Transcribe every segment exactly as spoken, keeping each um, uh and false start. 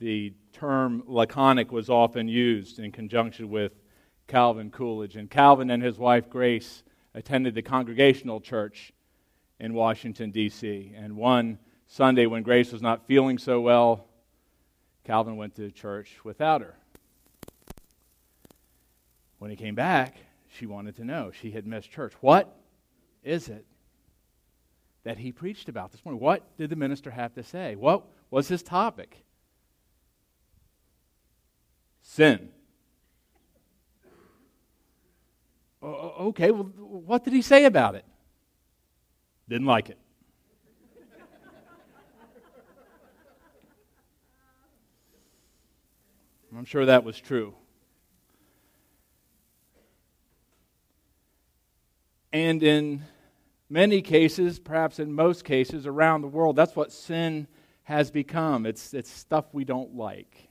the term laconic was often used in conjunction with Calvin Coolidge. And Calvin and his wife Grace attended the Congregational Church in Washington, D C And one Sunday when Grace was not feeling so well, Calvin went to church without her. When he came back, she wanted to know. She had missed church. What is it that he preached about this morning? What did the minister have to say? What was his topic? Sin. O- okay, well, what did he say about it? Didn't like it. I'm sure that was true. And in many cases, perhaps in most cases around the world, that's what sin has become. It's, it's stuff we don't like.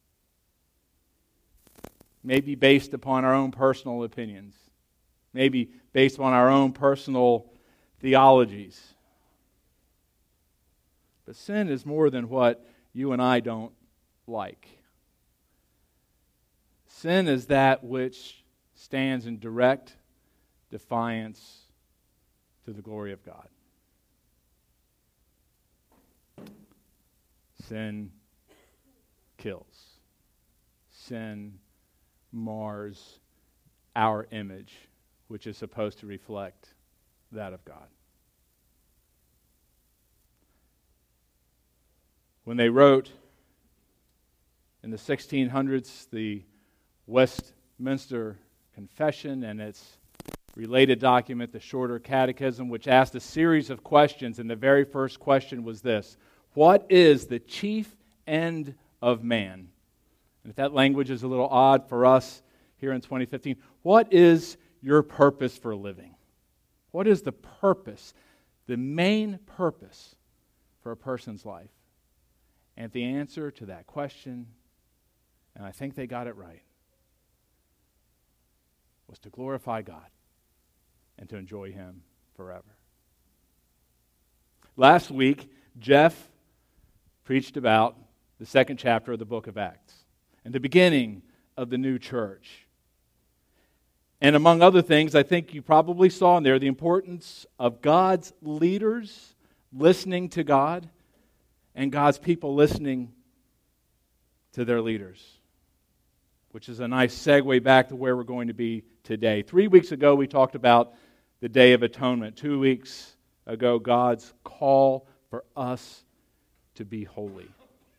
Maybe based upon our own personal opinions. Maybe based on our own personal theologies. But sin is more than what you and I don't like. Sin is that which stands in direct defiance to the glory of God. Sin kills. Sin mars our image, which is supposed to reflect that of God. When they wrote in the sixteen hundreds the Westminster Confession and its related document, the Shorter Catechism, which asked a series of questions, and the very first question was this: what is the chief end of man? And if that language is a little odd for us here in twenty fifteen, what is your purpose for living? What is the purpose, the main purpose for a person's life? And the answer to that question, and I think they got it right, was to glorify God and to enjoy Him forever. Last week, Jeff preached about the second chapter of the book of Acts and the beginning of the new church. And among other things, I think you probably saw in there the importance of God's leaders listening to God and God's people listening to their leaders, which is a nice segue back to where we're going to be today. Three weeks ago, we talked about the Day of Atonement. Two weeks ago, God's call for us to be holy.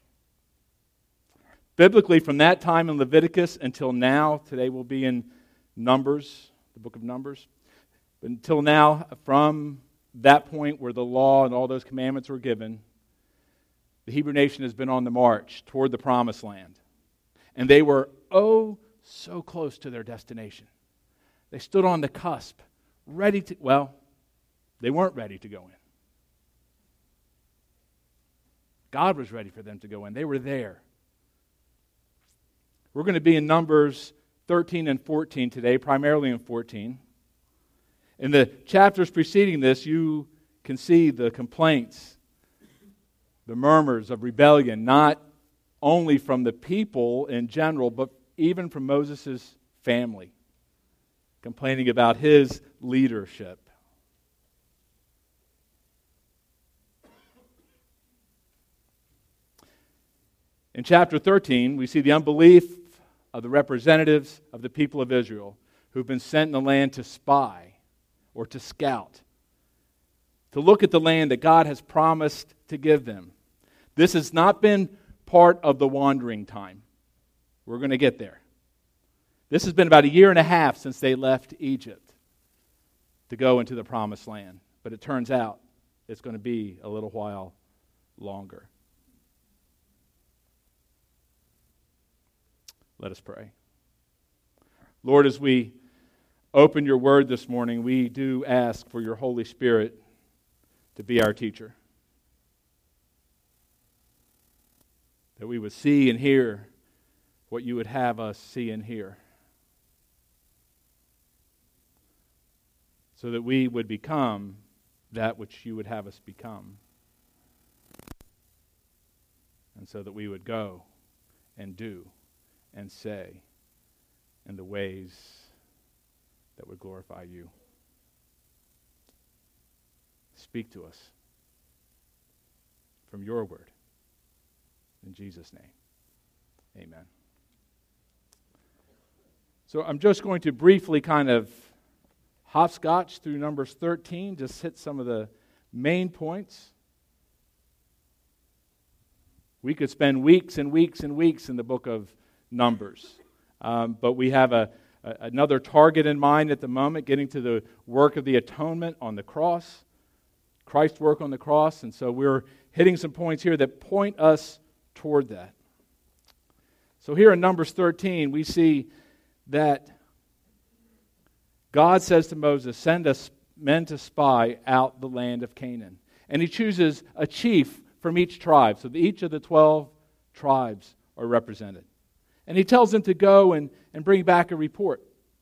Biblically, from that time in Leviticus until now, today we'll be in Numbers, the book of Numbers. But until now, from that point where the law and all those commandments were given, the Hebrew nation has been on the march toward the Promised Land. And they were, oh, so close to their destination. They stood on the cusp, ready to, well, they weren't ready to go in. God was ready for them to go in. They were there. We're going to be in Numbers thirteen and fourteen today, primarily in fourteen. In the chapters preceding this, you can see the complaints, the murmurs of rebellion, not only from the people in general, but even from Moses' family, complaining about his leadership. In chapter thirteen, we see the unbelief of the representatives of the people of Israel who've been sent in the land to spy or to scout, to look at the land that God has promised to give them. This has not been part of the wandering time. We're going to get there. This has been about a year and a half since they left Egypt to go into the Promised Land. But it turns out it's going to be a little while longer. Let us pray. Lord, as we open your word this morning, we do ask for your Holy Spirit to be our teacher. That we would see and hear what you would have us see and hear. So that we would become that which you would have us become. And so that we would go and do and say in the ways that would glorify you. Speak to us from your word. In Jesus' name, amen. So I'm just going to briefly kind of hopscotch through Numbers thirteen, just hit some of the main points. We could spend weeks and weeks and weeks in the book of Numbers, um, but we have a, a, another target in mind at the moment, getting to the work of the atonement on the cross, Christ's work on the cross, and so we're hitting some points here that point us toward that. So here in Numbers thirteen, we see that God says to Moses, send us men to spy out the land of Canaan. And he chooses a chief from each tribe. So each of the twelve tribes are represented. And he tells them to go and, and bring back a report.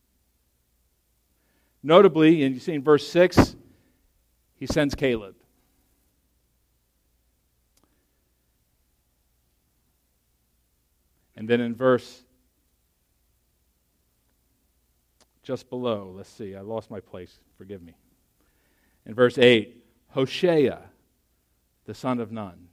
Notably, and you see in verse six, he sends Caleb. And then in verse just below, let's see, I lost my place, forgive me. In verse eight, Hoshea, the son of Nun.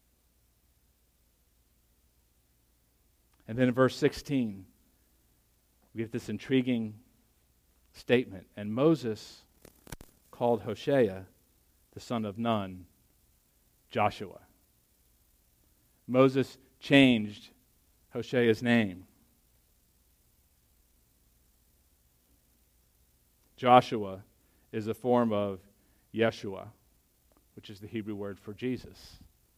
And then in verse sixteen, we get this intriguing statement. And Moses called Hoshea, the son of Nun, Joshua. Moses changed Hoshea's name. Joshua is a form of Yeshua, which is the Hebrew word for Jesus.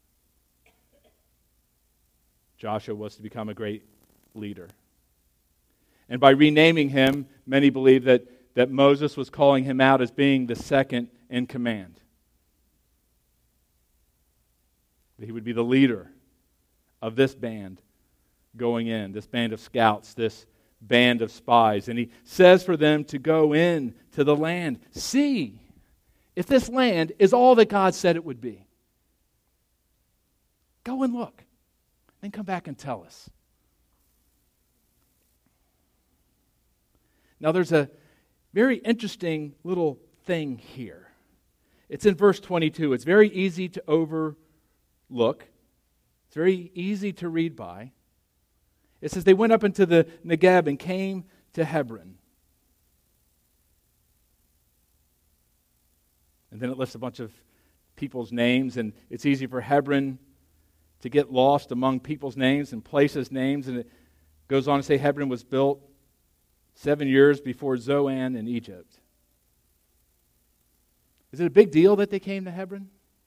Joshua was to become a great leader. And by renaming him, many believe that, that Moses was calling him out as being the second in command. That he would be the leader of this band going in, this band of scouts, this band of spies. And he says for them to go in to the land. See if this land is all that God said it would be. Go and look. Then come back and tell us. Now there's a very interesting little thing here. It's in verse twenty-two. It's very easy to overlook. It's very easy to read by. It says they went up into the Negeb and came to Hebron. And then it lists a bunch of people's names, and it's easy for Hebron to get lost among people's names and places' names. And it goes on to say Hebron was built seven years before Zoan in Egypt. Is it a big deal that they came to Hebron?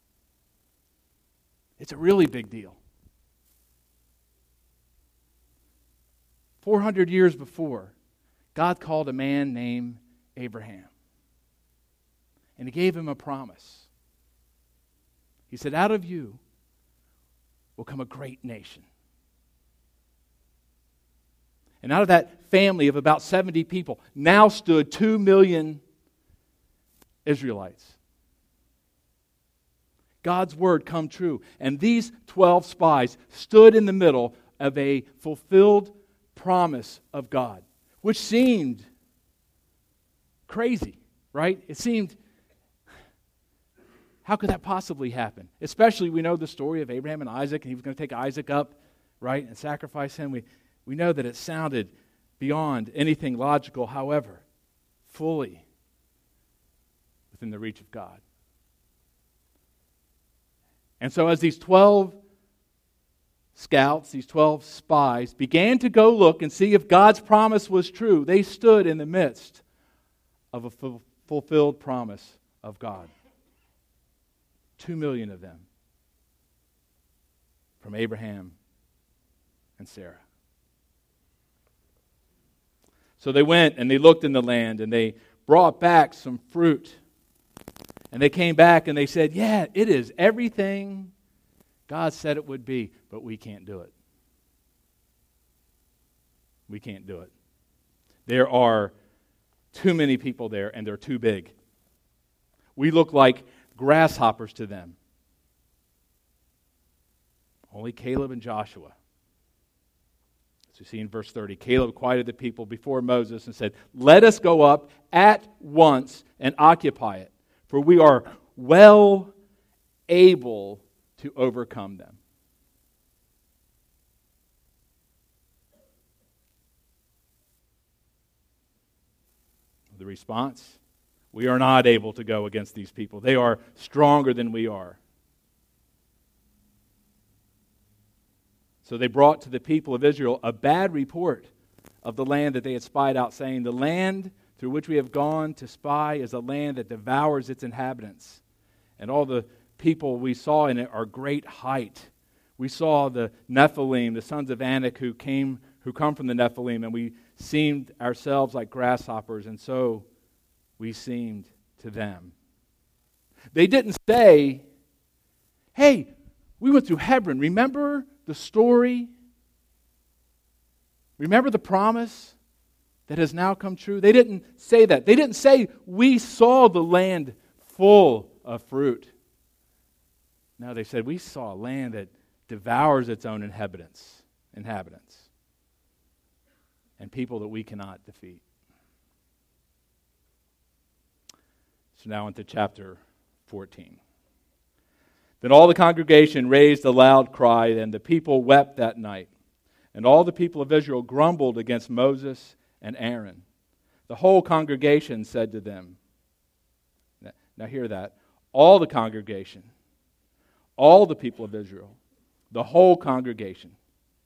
It's a really big deal. four hundred years before, God called a man named Abraham. And he gave him a promise. He said, out of you will come a great nation. And out of that family of about seventy people, now stood two million Israelites. God's word come true. And these twelve spies stood in the middle of a fulfilled promise of God, which seemed crazy, right? It seemed, how could that possibly happen? Especially, we know the story of Abraham and Isaac, and he was going to take Isaac up, right, and sacrifice him. We, we know that it sounded beyond anything logical, however, fully within the reach of God. And so as these twelve scouts, these twelve spies, began to go look and see if God's promise was true, they stood in the midst of a f- fulfilled promise of God. Two million of them from Abraham and Sarah. So they went and they looked in the land and they brought back some fruit. And they came back and they said, yeah, it is everything God said it would be, but we can't do it. We can't do it. There are too many people there, and they're too big. We look like grasshoppers to them. Only Caleb and Joshua So you see in verse thirty, Caleb quieted the people before Moses and said, "Let us go up at once and occupy it, for we are well able to overcome them." The response: we are not able to go against these people. They are stronger than we are. So they brought to the people of Israel a bad report of the land that they had spied out, saying, "The land through which we have gone to spy is a land that devours its inhabitants. And all the people we saw in it are great height. We saw the Nephilim, the sons of Anak, who came, who come from the Nephilim, and we seemed ourselves like grasshoppers, and so we seemed to them." They didn't say, "Hey, we went through Hebron. Remember the story? Remember the promise that has now come true?" They didn't say that. They didn't say, "We saw the land full of fruit." No, they said, "We saw a land that devours its own inhabitants, inhabitants, and people that we cannot defeat." So now into chapter fourteen. Then all the congregation raised a loud cry, and the people wept that night. And all the people of Israel grumbled against Moses and Aaron. The whole congregation said to them, now hear that, all the congregation, all the people of Israel, the whole congregation,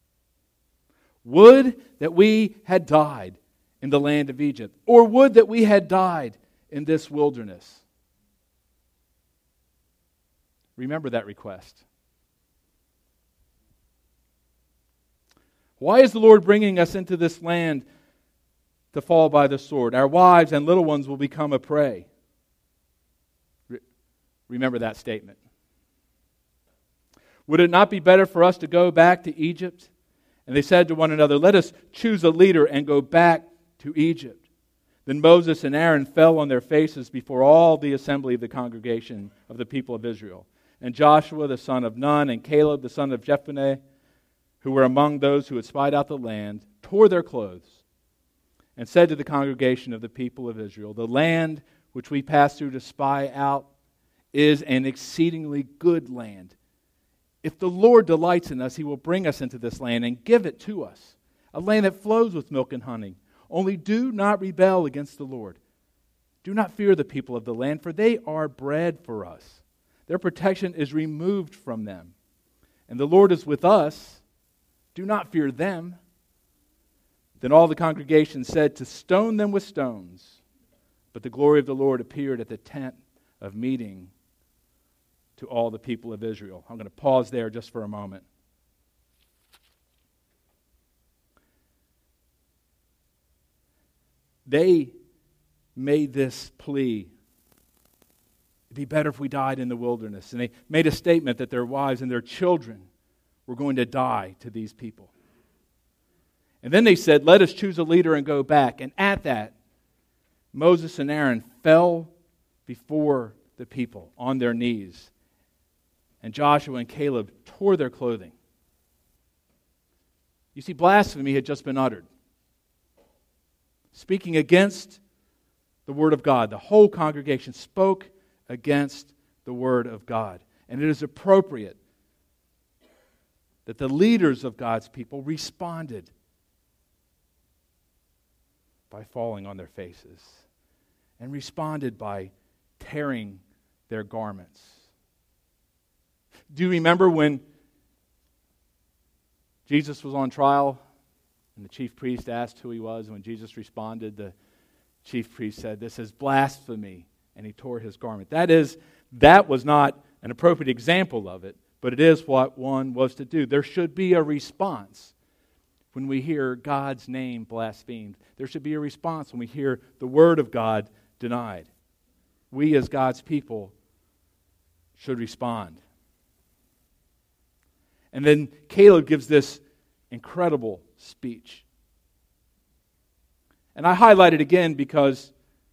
"Would that we had died in the land of Egypt, or would that we had died in this wilderness." Remember that request. "Why is the Lord bringing us into this land to fall by the sword? Our wives and little ones will become a prey." Re- remember that statement. "Would it not be better for us to go back to Egypt?" And they said to one another, "Let us choose a leader and go back to Egypt." Then Moses and Aaron fell on their faces before all the assembly of the congregation of the people of Israel. And Joshua the son of Nun and Caleb the son of Jephunneh, who were among those who had spied out the land, tore their clothes and said to the congregation of the people of Israel, "The land which we passed through to spy out is an exceedingly good land. If the Lord delights in us, He will bring us into this land and give it to us, a land that flows with milk and honey. Only do not rebel against the Lord. Do not fear the people of the land, for they are bread for us. Their protection is removed from them. And the Lord is with us. Do not fear them." Then all the congregation said to stone them with stones. But the glory of the Lord appeared at the tent of meeting to all the people of Israel. I'm going to pause there just for a moment. They made this plea: it'd be better if we died in the wilderness. And they made a statement that their wives and their children were going to die to these people. And then they said, "Let us choose a leader and go back." And at that, Moses and Aaron fell before the people on their knees. And Joshua and Caleb tore their clothing. You see, blasphemy had just been uttered, speaking against the Word of God. The whole congregation spoke against the Word of God. And it is appropriate that the leaders of God's people responded by falling on their faces and responded by tearing their garments. Do you remember when Jesus was on trial and the chief priest asked who he was? And when Jesus responded, the chief priest said, "This is blasphemy," and he tore his garment. That is, that was not an appropriate example of it, but it is what one was to do. There should be a response when we hear God's name blasphemed. There should be a response when we hear the Word of God denied. We as God's people should respond. And then Caleb gives this incredible speech. And I highlight it again because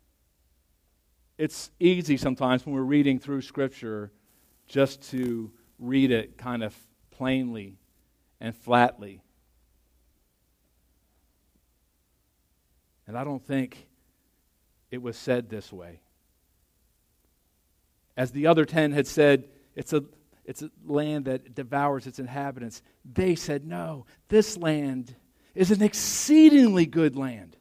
it's easy sometimes when we're reading through Scripture just to read it kind of plainly and flatly. But I don't think it was said this way. As the other ten had said, it's a, it's a land that devours its inhabitants. They said, no, this land is an exceedingly good land.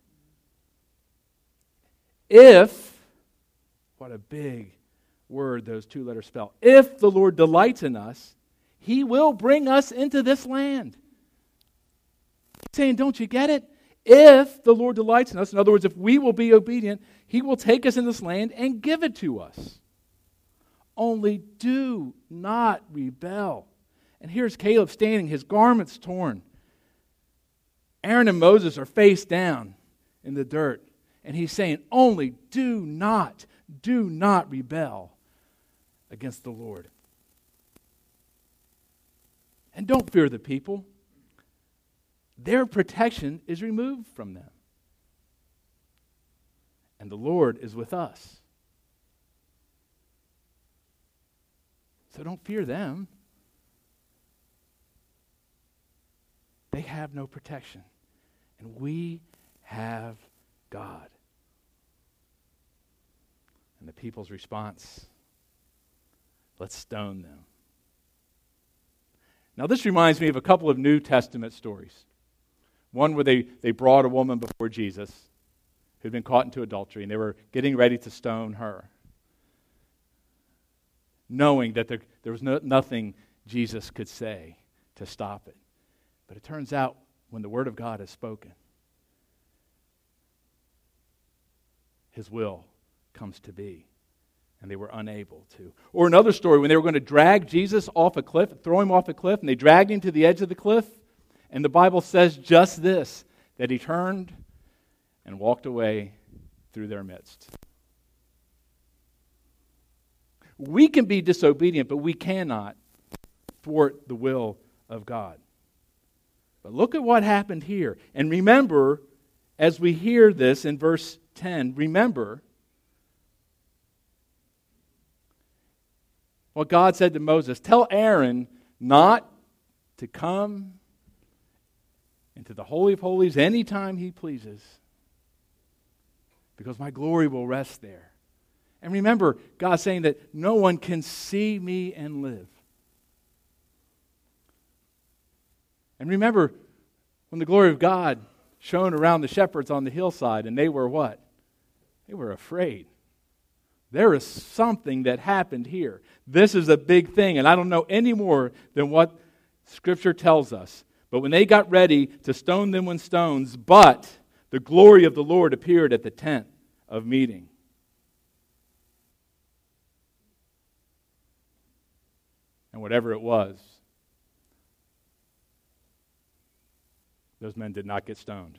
If, what a big word those two letters spell, if the Lord delights in us, He will bring us into this land. He's saying, don't you get it? If the Lord delights in us, in other words, if we will be obedient, He will take us in this land and give it to us. Only do not rebel. And here's Caleb standing, his garments torn. Aaron and Moses are face down in the dirt. And he's saying, only do not, do not rebel against the Lord. And don't fear the people. Their protection is removed from them. And the Lord is with us. So don't fear them. They have no protection. And we have God. And the people's response, let's stone them. Now this reminds me of a couple of New Testament stories. One where they, they brought a woman before Jesus who'd been caught into adultery, and they were getting ready to stone her, knowing that there, there was no, nothing Jesus could say to stop it. But it turns out, when the Word of God is spoken, His will comes to be, and they were unable to. Or another story, when they were going to drag Jesus off a cliff, throw Him off a cliff, and they dragged Him to the edge of the cliff, and the Bible says just this, that He turned and walked away through their midst. We can be disobedient, but we cannot thwart the will of God. But look at what happened here. And remember, as we hear this in verse ten, remember what God said to Moses. Tell Aaron not to come into the Holy of Holies anytime he pleases, because my glory will rest there. And remember, God saying that no one can see me and live. And remember, when the glory of God shone around the shepherds on the hillside, and they were what? They were afraid. There is something that happened here. This is a big thing, and I don't know any more than what Scripture tells us. But when they got ready to stone them with stones, but the glory of the Lord appeared at the tent of meeting. And whatever it was, those men did not get stoned.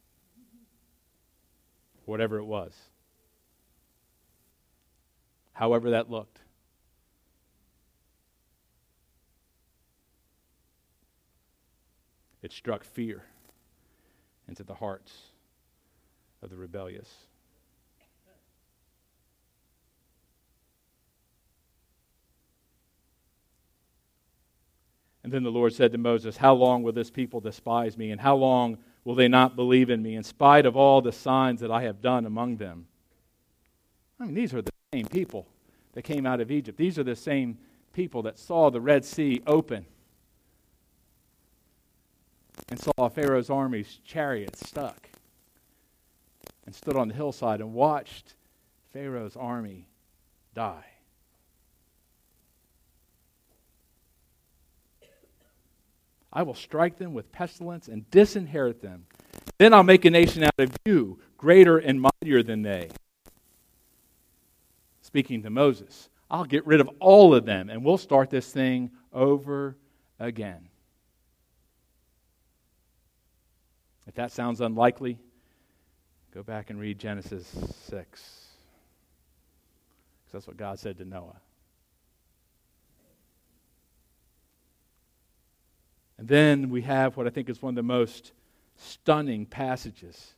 Whatever it was. However that looked. It struck fear into the hearts of the rebellious. And then the Lord said to Moses, how long will this people despise me, and how long will they not believe in me, in spite of all the signs that I have done among them? I mean, these are the same people that came out of Egypt. These are the same people that saw the Red Sea open and saw Pharaoh's army's chariots stuck and stood on the hillside and watched Pharaoh's army die. I will strike them with pestilence and disinherit them. Then I'll make a nation out of you, greater and mightier than they. Speaking to Moses, I'll get rid of all of them, and we'll start this thing over again. If that sounds unlikely, go back and read Genesis six. Because that's what God said to Noah. And then we have what I think is one of the most stunning passages.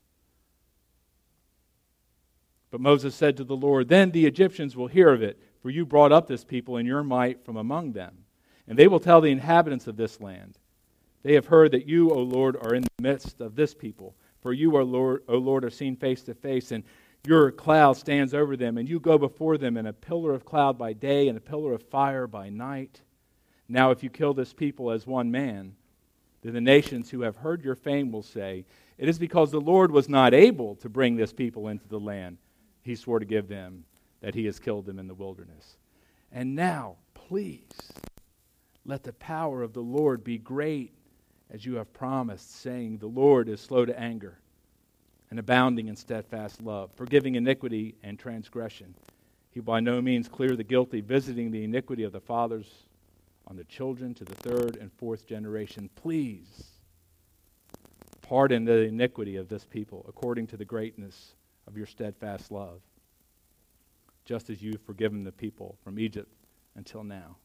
But Moses said to the Lord, then the Egyptians will hear of it, for you brought up this people in your might from among them. And they will tell the inhabitants of this land, they have heard that you, O Lord, are in the midst of this people. For you, O Lord, O Lord, are seen face to face, and your cloud stands over them, and you go before them in a pillar of cloud by day and a pillar of fire by night. Now if you kill this people as one man, then the nations who have heard your fame will say, it is because the Lord was not able to bring this people into the land he swore to give them, that he has killed them in the wilderness. And now, please, let the power of the Lord be great, as you have promised, saying, the Lord is slow to anger and abounding in steadfast love, forgiving iniquity and transgression. He by no means clear the guilty, visiting the iniquity of the fathers on the children to the third and fourth generation. Please pardon the iniquity of this people according to the greatness of your steadfast love, just as you've forgiven the people from Egypt until now.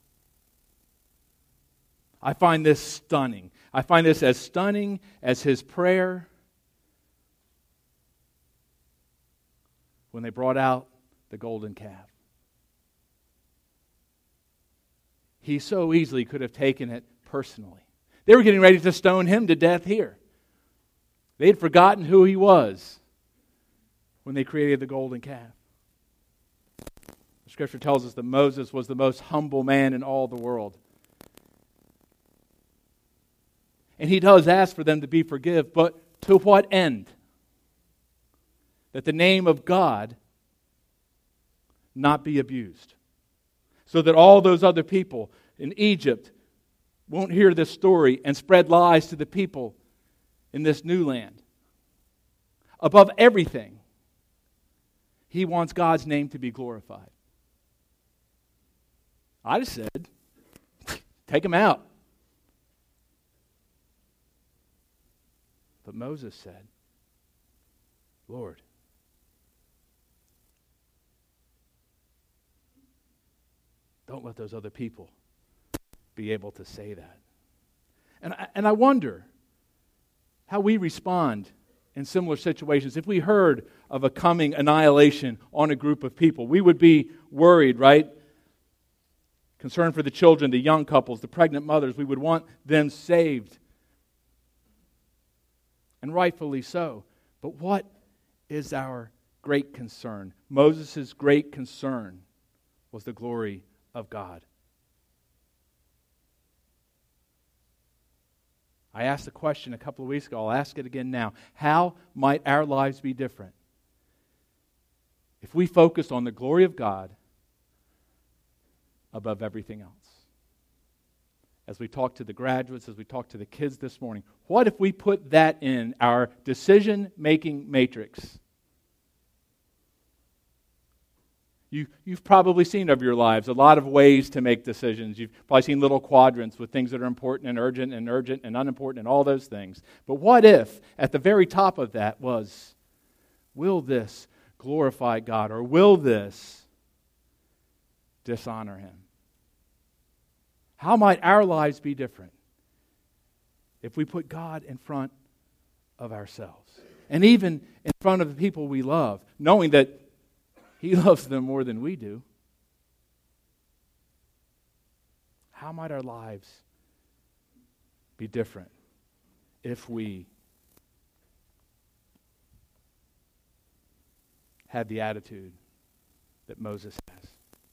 I find this stunning. I find this as stunning as his prayer when they brought out the golden calf. He so easily could have taken it personally. They were getting ready to stone him to death here. They had forgotten who he was when they created the golden calf. The Scripture tells us that Moses was the most humble man in all the world. And he does ask for them to be forgiven, but to what end? That the name of God not be abused. So that all those other people in Egypt won't hear this story and spread lies to the people in this new land. Above everything, he wants God's name to be glorified. I just said, take him out. But Moses said, Lord, don't let those other people be able to say that. And I, and I wonder how we respond in similar situations. If we heard of a coming annihilation on a group of people, we would be worried, right? Concerned for the children, the young couples, the pregnant mothers. We would want them saved. And rightfully so. But what is our great concern? Moses' great concern was the glory of God. I asked the question a couple of weeks ago. I'll ask it again now. How might our lives be different if we focused on the glory of God above everything else? As we talk to the graduates, as we talk to the kids this morning, what if we put that in our decision-making matrix? You, you've probably seen over your lives a lot of ways to make decisions. You've probably seen little quadrants with things that are important and urgent and urgent and unimportant and all those things. But what if at the very top of that was, will this glorify God, or will this dishonor Him? How might our lives be different if we put God in front of ourselves? And even in front of the people we love, knowing that He loves them more than we do. How might our lives be different if we had the attitude that Moses has?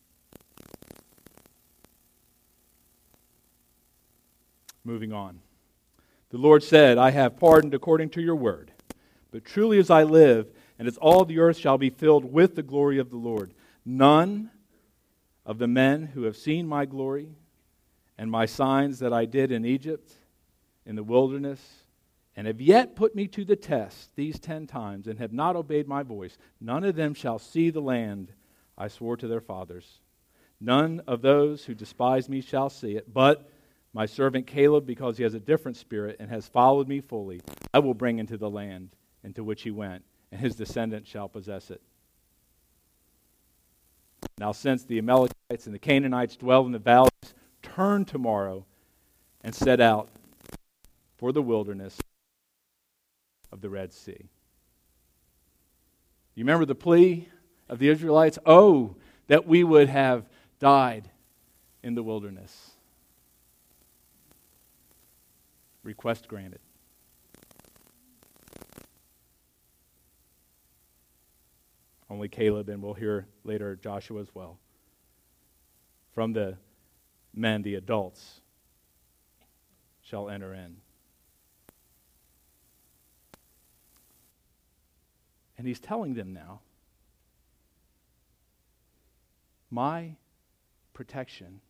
Moving on. The Lord said, I have pardoned according to your word. But truly as I live, and as all the earth shall be filled with the glory of the Lord, none of the men who have seen my glory and my signs that I did in Egypt, in the wilderness, and have yet put me to the test these ten times, and have not obeyed my voice, none of them shall see the land I swore to their fathers. None of those who despise me shall see it, but my servant Caleb, because he has a different spirit and has followed me fully, I will bring into the land into which he went, and his descendants shall possess it. Now since the Amalekites and the Canaanites dwell in the valleys, turn tomorrow and set out for the wilderness of the Red Sea. You remember the plea of the Israelites? Oh, that we would have died in the wilderness. Request granted. only Caleb, and we'll hear later Joshua as well. From the men, the adults, shall enter in. And he's telling them now, my protection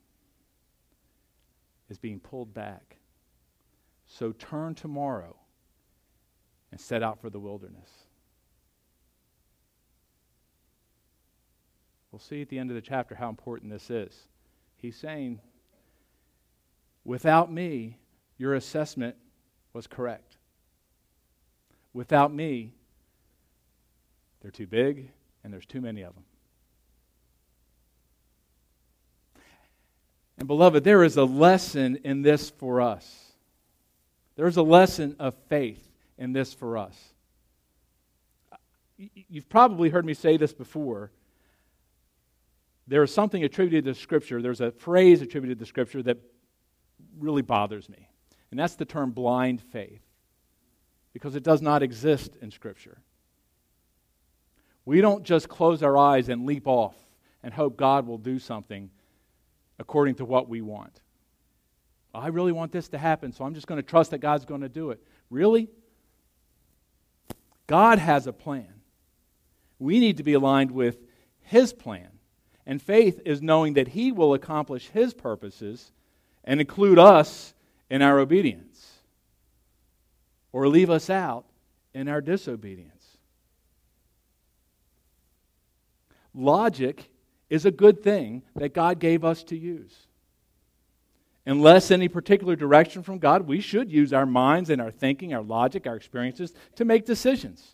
is being pulled back. So turn tomorrow and set out for the wilderness. We'll see at the end of the chapter how important this is. He's saying, without me, your assessment was correct. Without me, they're too big and there's too many of them. And beloved, there is a lesson in this for us. There's a lesson of faith in this for us. You've probably heard me say this before. There is something attributed to Scripture, there's a phrase attributed to Scripture that really bothers me. And that's the term blind faith. Because it does not exist in Scripture. We don't just close our eyes and leap off and hope God will do something according to what we want. I really want this to happen, so I'm just going to trust that God's going to do it. Really? God has a plan. We need to be aligned with His plan. And faith is knowing that He will accomplish His purposes and include us in our obedience, or leave us out in our disobedience. Logic is a good thing that God gave us to use. Unless any particular direction from God, we should use our minds and our thinking, our logic, our experiences to make decisions.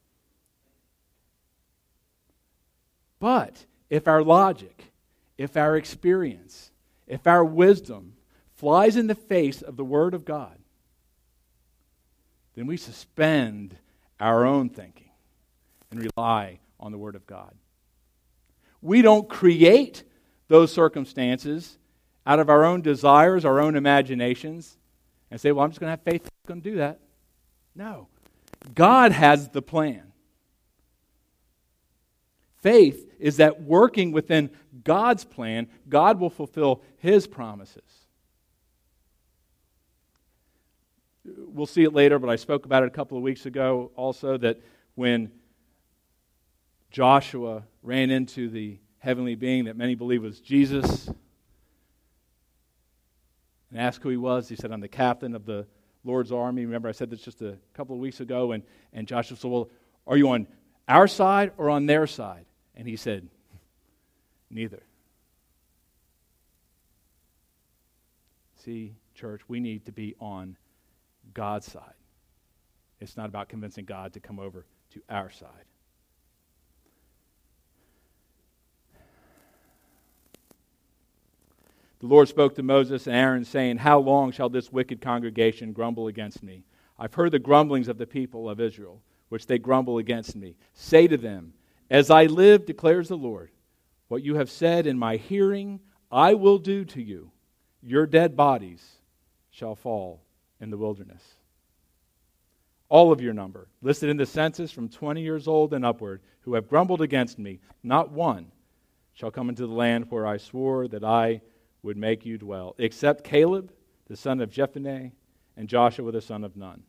But if our logic, if our experience, if our wisdom flies in the face of the Word of God, then we suspend our own thinking and rely on the Word of God. We don't create those circumstances out of our own desires, our own imaginations, and say, well, I'm just going to have faith that's going to do that. No. God has the plan. Faith is that working within God's plan, God will fulfill His promises. We'll see it later, but I spoke about it a couple of weeks ago also, that when Joshua ran into the heavenly being that many believe was Jesus and asked who he was, he said, I'm the captain of the Lord's army. Remember, I said this just a couple of weeks ago, and, and Joshua said, well, are you on our side or on their side? And he said, neither. See, church, we need to be on God's side. It's not about convincing God to come over to our side. The Lord spoke to Moses and Aaron, saying, how long shall this wicked congregation grumble against me? I've heard the grumblings of the people of Israel, which they grumble against me. Say to them, as I live, declares the Lord, what you have said in my hearing, I will do to you. Your dead bodies shall fall in the wilderness. All of your number, listed in the census from twenty years old and upward, who have grumbled against me, not one shall come into the land where I swore that I would make you dwell, except Caleb, the son of Jephunneh, and Joshua, the son of Nun.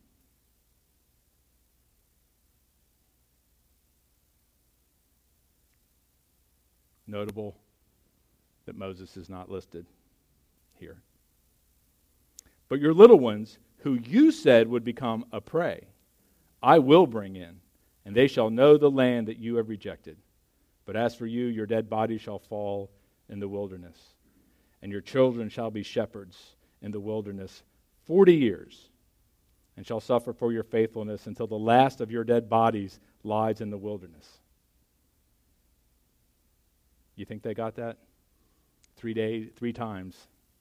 Notable that Moses is not listed here. But your little ones, who you said would become a prey, I will bring in, and they shall know the land that you have rejected. But as for you, your dead body shall fall in the wilderness, and your children shall be shepherds in the wilderness forty years, and shall suffer for your faithfulness until the last of your dead bodies lies in the wilderness. You think they got that? Three days, three times.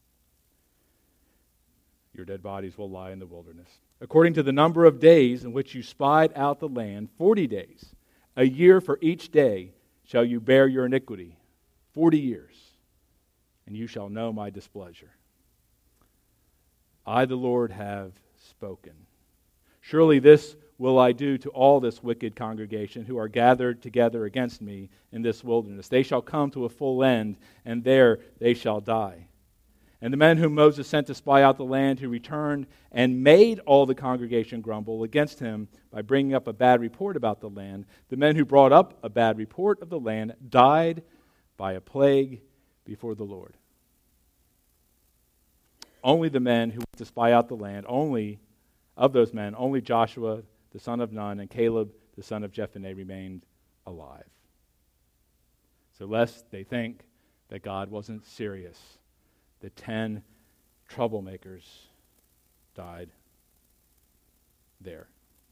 Your dead bodies will lie in the wilderness. According to the number of days in which you spied out the land, forty days, a year for each day, shall you bear your iniquity. Forty years, and you shall know my displeasure. I, the Lord, have spoken. Surely this will I do to all this wicked congregation who are gathered together against me in this wilderness? They shall come to a full end, and there they shall die. And the men whom Moses sent to spy out the land, who returned and made all the congregation grumble against him by bringing up a bad report about the land, the men who brought up a bad report of the land died by a plague before the Lord. Only the men who went to spy out the land, only of those men, only Joshua the son of Nun and Caleb the son of Jephunneh remained alive. So lest they think that God wasn't serious, the ten troublemakers died there.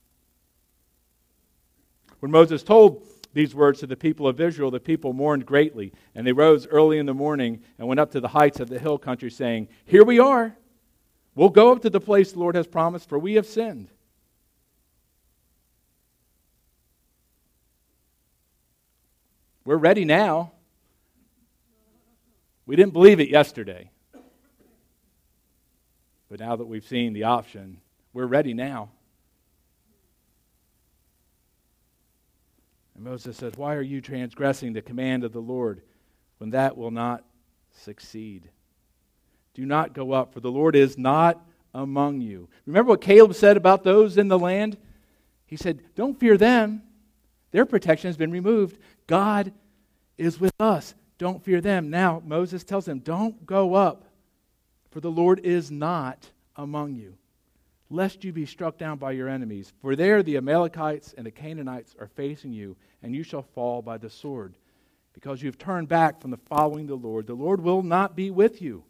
When Moses told these words to the people of Israel, the people mourned greatly, and they rose early in the morning and went up to the heights of the hill country, saying, "Here we are. We'll go up to the place the Lord has promised, for we have sinned." We're ready now. We didn't believe it yesterday. But now that we've seen the option, we're ready now. And Moses says, "Why are you transgressing the command of the Lord when that will not succeed? Do not go up, for the Lord is not among you." Remember what Caleb said about those in the land? He said, "Don't fear them. Their protection has been removed. God is with us. Don't fear them." Now Moses tells them, "Don't go up, for the Lord is not among you, lest you be struck down by your enemies. For there the Amalekites and the Canaanites are facing you, and you shall fall by the sword. Because you've turned back from the following the Lord, the Lord will not be with you."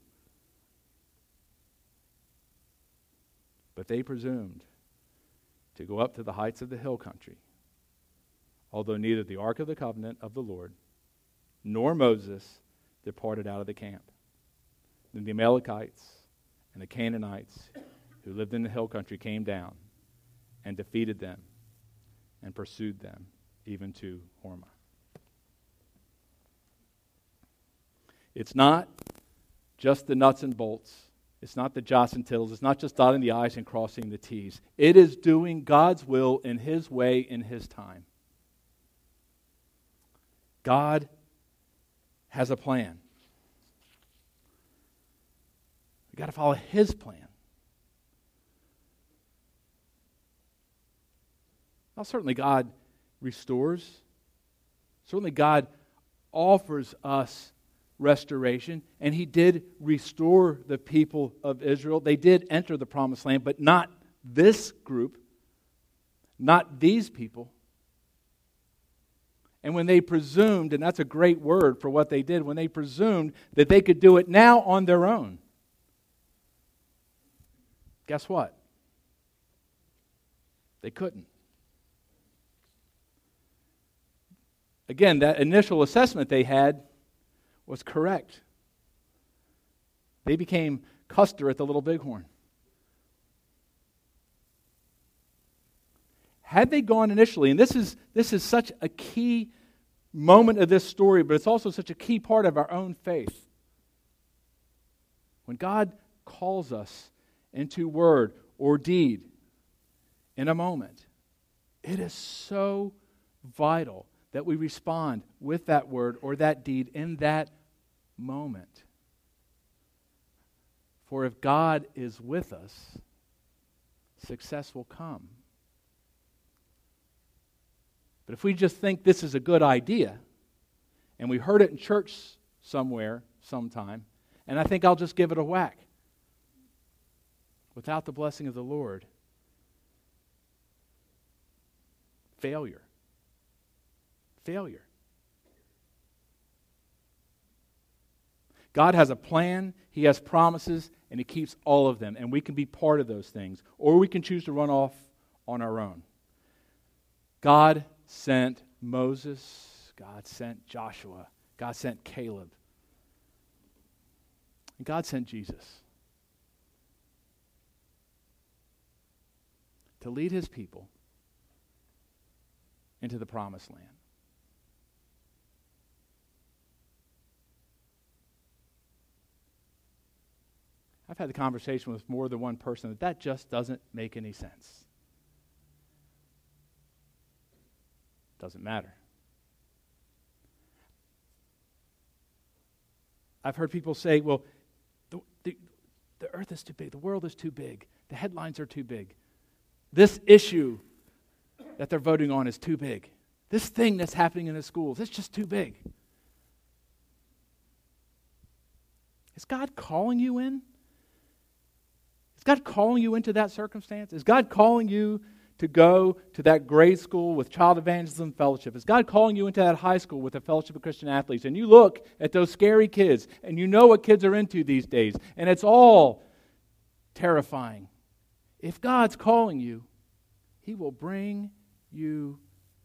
But they presumed to go up to the heights of the hill country, although neither the ark of the covenant of the Lord nor Moses departed out of the camp. Then the Amalekites and the Canaanites who lived in the hill country came down and defeated them and pursued them even to Hormah. It's not just the nuts and bolts. It's not the jots and tittles. It's not just dotting the I's and crossing the T's. It is doing God's will in His way, in His time. God has a plan. We've got to follow His plan. Now, certainly God restores. Certainly God offers us restoration, and He did restore the people of Israel. They did enter the promised land, but not this group, not these people. And when they presumed, and that's a great word for what they did, when they presumed that they could do it now on their own, guess what? They couldn't. Again, that initial assessment they had was correct. They became Custer at the Little Bighorn. Had they gone initially, and this is this is such a key moment of this story, but it's also such a key part of our own faith. When God calls us into word or deed in a moment, it is so vital that we respond with that word or that deed in that moment. For if God is with us, success will come. But if we just think this is a good idea, and we heard it in church somewhere, sometime, and I think I'll just give it a whack, without the blessing of the Lord, failure. Failure. God has a plan, He has promises, and He keeps all of them, and we can be part of those things, or we can choose to run off on our own. God sent Moses, God sent Joshua, God sent Caleb, and God sent Jesus to lead His people into the promised land. I've had the conversation with more than one person that that just doesn't make any sense. Doesn't matter. I've heard people say, well, the, the, the earth is too big, the world is too big, the headlines are too big. This issue that they're voting on is too big. This thing that's happening in the schools, it's just too big. Is God calling you in? Is God calling you into that circumstance? Is God calling you to go to that grade school with Child Evangelism Fellowship? Is God calling you into that high school with the Fellowship of Christian Athletes? And you look at those scary kids, and you know what kids are into these days, and it's all terrifying. If God's calling you, He will bring you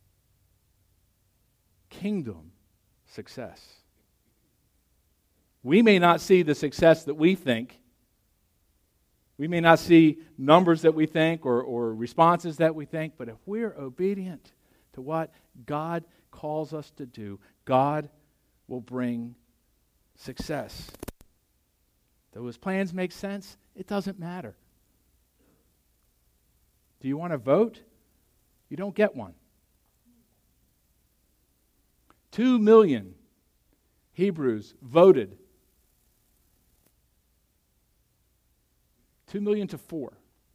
kingdom success. We may not see the success that we think. We may not see numbers that we think or, or responses that we think, but if we're obedient to what God calls us to do, God will bring success. Though His plans make sense, it doesn't matter. Do you want to vote? You don't get one. Two million Hebrews voted. Two million to four.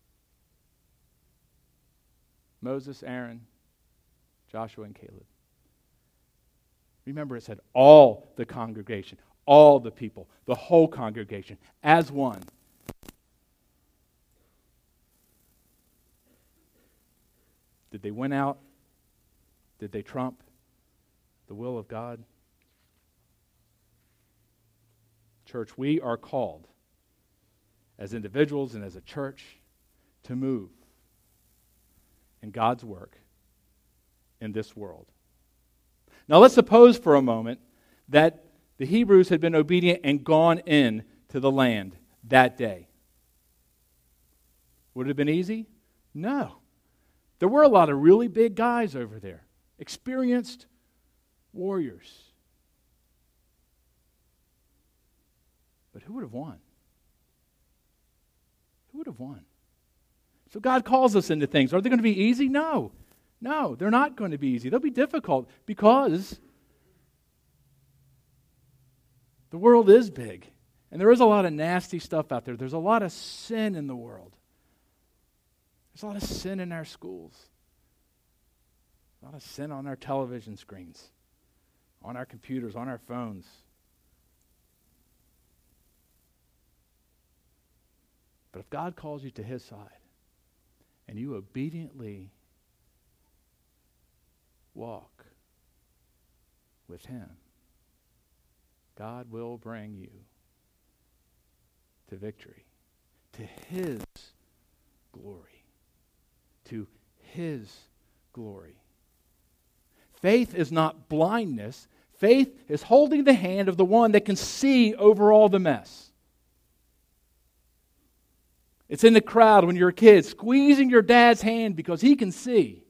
Moses, Aaron, Joshua, and Caleb. Remember, it said all the congregation, all the people, the whole congregation, as one. Did they win out? Did they trump the will of God? Church, we are called as individuals and as a church to move in God's work in this world. Now let's suppose for a moment that the Hebrews had been obedient and gone in to the land that day. Would it have been easy? No. There were a lot of really big guys over there, experienced warriors. But who would have won? Who would have won? So God calls us into things. Are they going to be easy? No. No, they're not going to be easy. They'll be difficult because the world is big. And there is a lot of nasty stuff out there. There's a lot of sin in the world. There's a lot of sin in our schools. A lot of sin on our television screens, on our computers, on our phones. But if God calls you to His side and you obediently walk with Him, God will bring you to victory, to His glory, to His glory. Faith is not blindness. Faith is holding the hand of the one that can see over all the mess. It's in the crowd when you're a kid, squeezing your dad's hand because he can see.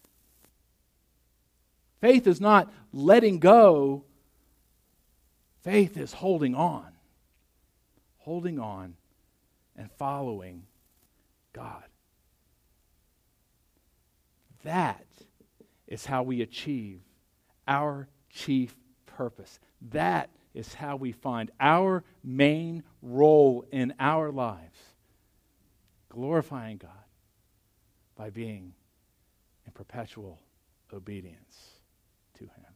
Faith is not letting go. Faith is holding on. Holding on and following God. That is how we achieve our chief purpose. That is how we find our main role in our lives. Glorifying God by being in perpetual obedience to Him.